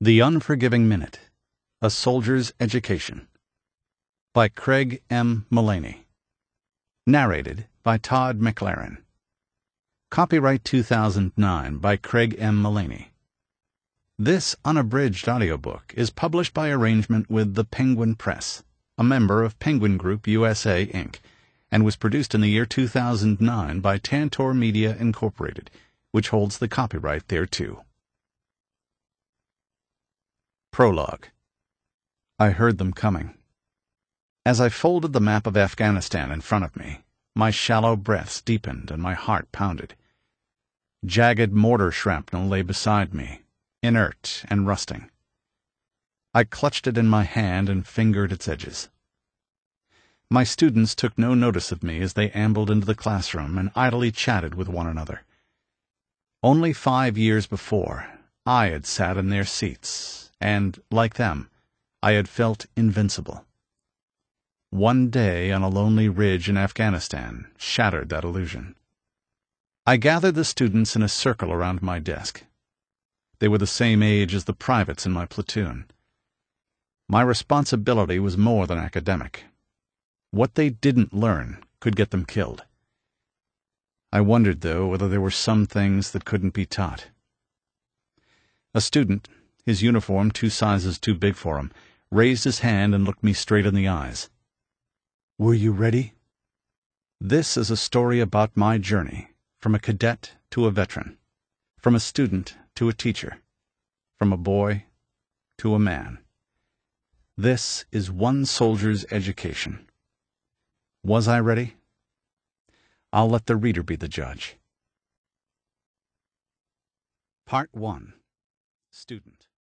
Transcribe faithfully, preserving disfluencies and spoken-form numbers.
The Unforgiving Minute, A Soldier's Education, by Craig M. Mullaney. Narrated by Todd McLaren. Copyright two thousand nine by Craig M. Mullaney. This unabridged audiobook is published by arrangement with the Penguin Press, a member of Penguin Group U S A, Incorporated, and was produced in the year two thousand nine by Tantor Media, Incorporated, which holds the copyright thereto. Prologue. I heard them coming. As I folded the map of Afghanistan in front of me, my shallow breaths deepened and my heart pounded. Jagged mortar shrapnel lay beside me, inert and rusting. I clutched it in my hand and fingered its edges. My students took no notice of me as they ambled into the classroom and idly chatted with one another. Only five years before, I had sat in their seats, and, like them, I had felt invincible. One day on a lonely ridge in Afghanistan shattered that illusion. I gathered the students in a circle around my desk. They were the same age as the privates in my platoon. My responsibility was more than academic. What they didn't learn could get them killed. I wondered, though, whether there were some things that couldn't be taught. A student, his uniform two sizes too big for him, raised his hand and looked me straight in the eyes. "Were you ready?" This is a story about my journey, from a cadet to a veteran, from a student to a teacher, from a boy to a man. This is one soldier's education. Was I ready? I'll let the reader be the judge. Part one. Student.